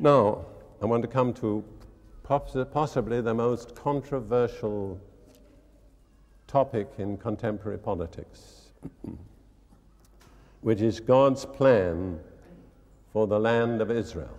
Now, I want to come to possibly the most controversial topic in contemporary politics, which is God's plan for the land of Israel,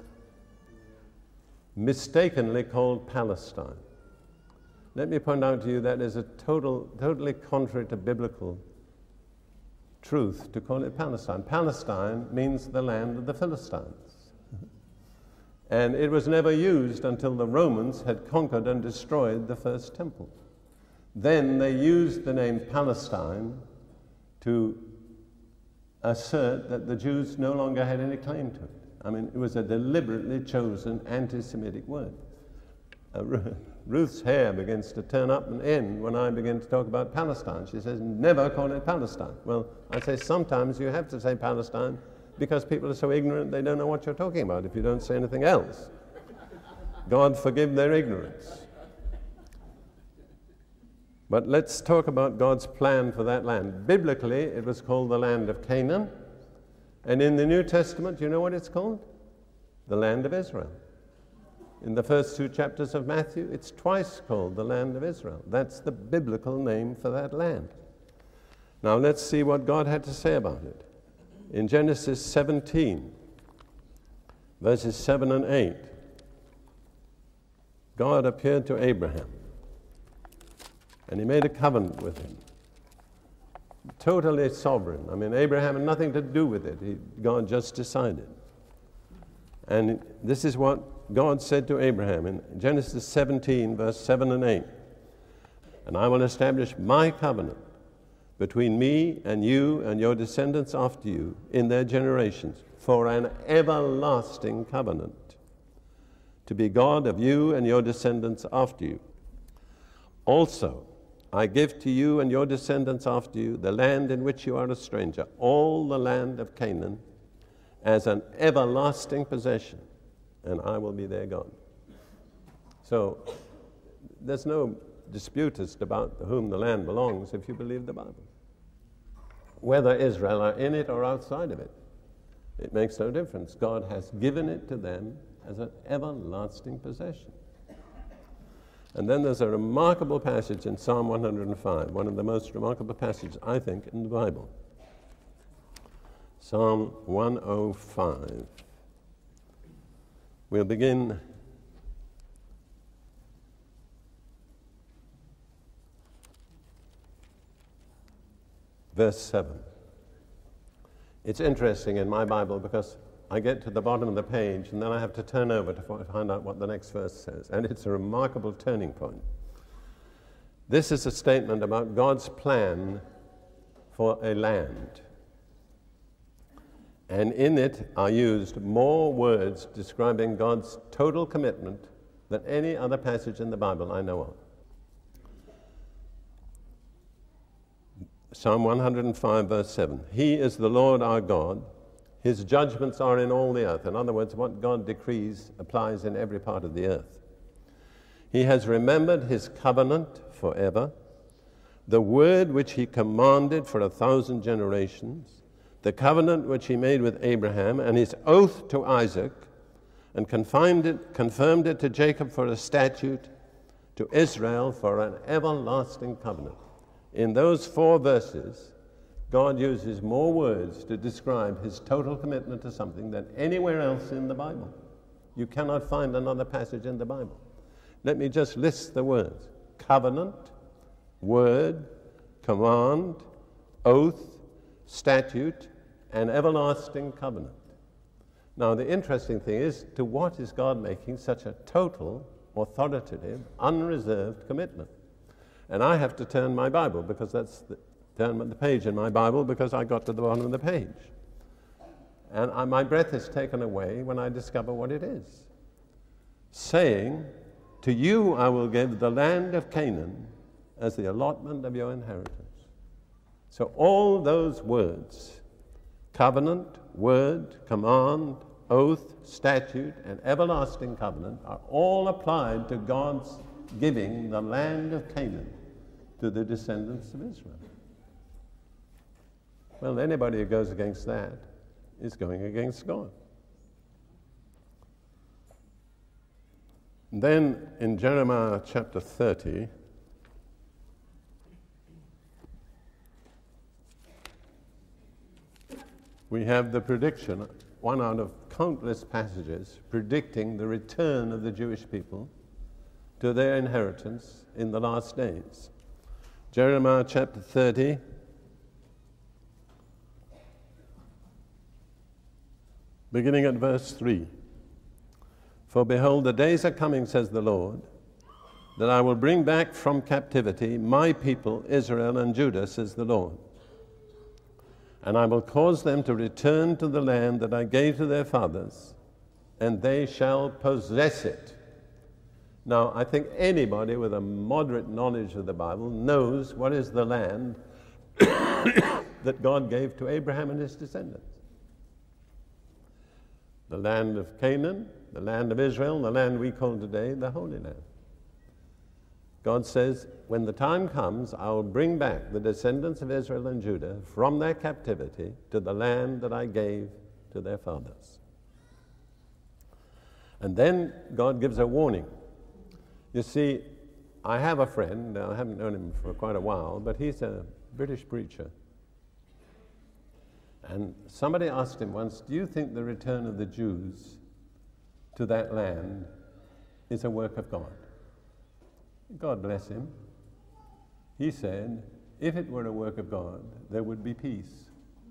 mistakenly called Palestine. Let me point out to you that is a totally contrary to biblical truth to call it Palestine. Palestine means the land of the Philistines. And it was never used until the Romans had conquered and destroyed the first temple. Then they used the name Palestine to assert that the Jews no longer had any claim to it. I mean, it was a deliberately chosen anti-Semitic word. Ruth's hair begins to turn up and end when I begin to talk about Palestine. She says, never call it Palestine. Well, I say sometimes you have to say Palestine because people are so ignorant they don't know what you're talking about if you don't say anything else. God forgive their ignorance. But let's talk about God's plan for that land. Biblically, it was called the land of Canaan. And in the New Testament, you know what it's called? The land of Israel. In the first 2 chapters of Matthew, it's twice called the land of Israel. That's the biblical name for that land. Now let's see what God had to say about it. In Genesis 17, verses 7 and 8, God appeared to Abraham, and he made a covenant with him. Totally sovereign. I mean, Abraham had nothing to do with it. God just decided. And this is what God said to Abraham in Genesis 17, verse 7 and 8. And I will establish my covenant between me and you and your descendants after you in their generations for an everlasting covenant, to be God of you and your descendants after you. Also, I give to you and your descendants after you the land in which you are a stranger, all the land of Canaan, as an everlasting possession, and I will be their God. So there's no dispute as to about whom the land belongs if you believe the Bible. Whether Israel are in it or outside of it, it makes no difference. God has given it to them as an everlasting possession. And then there's a remarkable passage in Psalm 105, one of the most remarkable passages, I think, in the Bible. Psalm 105. We'll begin verse 7. It's interesting in my Bible because I get to the bottom of the page and then I have to turn over to find out what the next verse says. And it's a remarkable turning point. This is a statement about God's plan for a land. And in it are used more words describing God's total commitment than any other passage in the Bible I know of. Psalm 105, verse 7. He is the Lord our God. His judgments are in all the earth. In other words, what God decrees applies in every part of the earth. He has remembered his covenant forever, the word which he commanded for 1,000 generations, the covenant which he made with Abraham, and his oath to Isaac, and confirmed it to Jacob for a statute, to Israel for an everlasting covenant. In those 4 verses, God uses more words to describe his total commitment to something than anywhere else in the Bible. You cannot find another passage in the Bible. Let me just list the words: covenant, word, command, oath, statute, and everlasting covenant. Now, the interesting thing is, to what is God making such a total, authoritative, unreserved commitment? And I have to turn my Bible because turn the page in my Bible because I got to the bottom of the page. And my breath is taken away when I discover what it is. Saying, to you I will give the land of Canaan as the allotment of your inheritance. So all those words, covenant, word, command, oath, statute, and everlasting covenant, are all applied to God's giving the land of Canaan to the descendants of Israel. Well, anybody who goes against that is going against God. Then in Jeremiah chapter 30, we have the prediction, one out of countless passages, predicting the return of the Jewish people to their inheritance in the last days. Jeremiah chapter 30, beginning at verse 3. For behold, the days are coming, says the Lord, that I will bring back from captivity my people, Israel and Judah, says the Lord. And I will cause them to return to the land that I gave to their fathers, and they shall possess it. Now, I think anybody with a moderate knowledge of the Bible knows what is the land that God gave to Abraham and his descendants. The land of Canaan, the land of Israel, the land we call today the Holy Land. God says, when the time comes, I will bring back the descendants of Israel and Judah from their captivity to the land that I gave to their fathers. And then God gives a warning. You see, I have a friend, I haven't known him for quite a while, but he's a British preacher. And somebody asked him once, do you think the return of the Jews to that land is a work of God? God bless him. He said, if it were a work of God, there would be peace.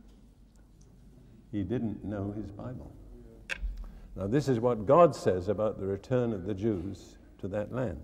He didn't know his Bible. Now this is what God says about the return of the Jews to that land.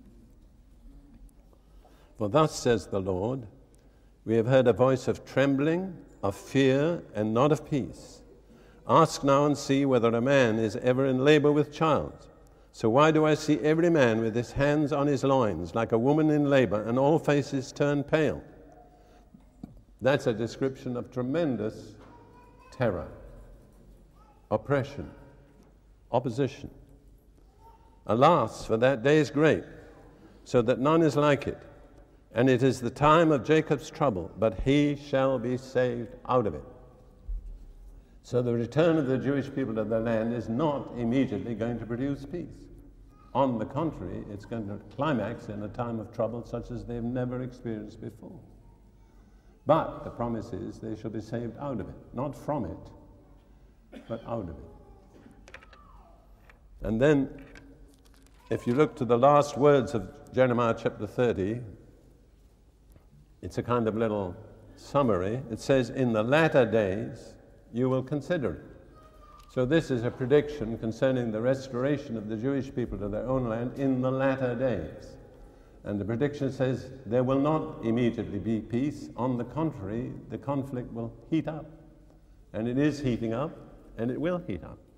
For thus says the Lord, we have heard a voice of trembling, of fear, and not of peace. Ask now and see whether a man is ever in labor with child. So why do I see every man with his hands on his loins, like a woman in labor, and all faces turn pale? That's a description of tremendous terror, oppression, opposition. Alas, for that day is great, so that none is like it. And it is the time of Jacob's trouble, but he shall be saved out of it. So the return of the Jewish people to the land is not immediately going to produce peace. On the contrary, it's going to climax in a time of trouble such as they've never experienced before. But the promise is they shall be saved out of it, not from it, but out of it. And then, if you look to the last words of Jeremiah chapter 30, it's a kind of little summary. It says, in the latter days, you will consider it. So this is a prediction concerning the restoration of the Jewish people to their own land in the latter days. And the prediction says there will not immediately be peace. On the contrary, the conflict will heat up. And it is heating up, and it will heat up.